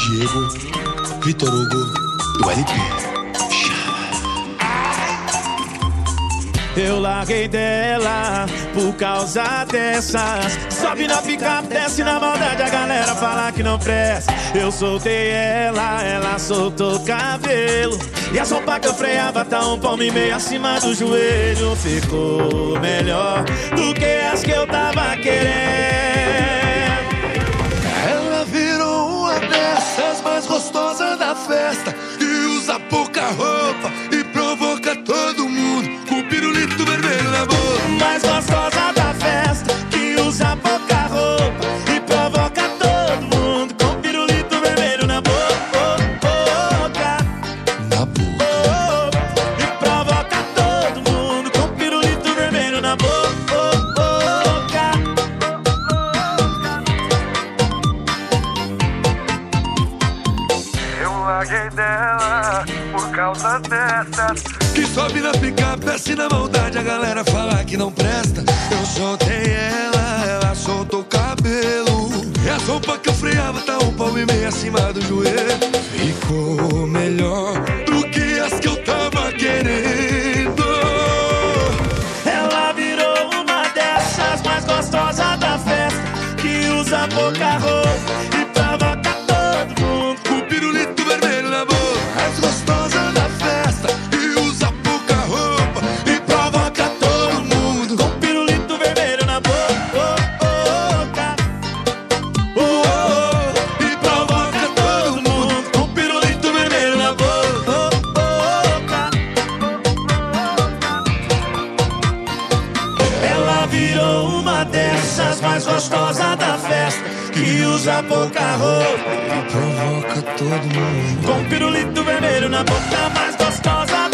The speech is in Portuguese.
Diego, Vitor Hugo e o LP. Eu larguei dela por causa dessas. Sobe na picape, desce na maldade, a galera fala que não presta. Eu soltei ela, ela soltou o cabelo. E a sopa que eu freava tá um palmo e meio acima do joelho. Ficou melhor do que as que eu tava querendo. Ela virou uma dessas mais gostosas da festa, que usa pouca roupa e provoca todo mundo com pirulito vermelho na boca. Mais gostosa da festa, que usa pouca roupa e provoca todo mundo com pirulito vermelho na boca. Na boca. E provoca todo mundo com pirulito vermelho na boca. Eu larguei dela por causa dessas. Que sobe na picape, desce na maldade, a galera fala que não presta. Eu soltei ela, ela soltou o cabelo. E a roupa que eu freava tá um palmo e meio acima do joelho. Ficou melhor do que as que eu tava querendo. Ela virou uma dessas mais gostosas da festa, que usa pouca roupa e provoca todo mundo Com pirulito vermelho na boca. Mais gostosa da festa, que usa pouca roupa e provoca todo mundo com pirulito vermelho na boca. e provoca todo mundo Com pirulito vermelho na boca. Ela virou uma dessas mais gostosas da festa, que usa pouca roupa e provoca todo mundo. com pirulito vermelho na boca. Mais gostosa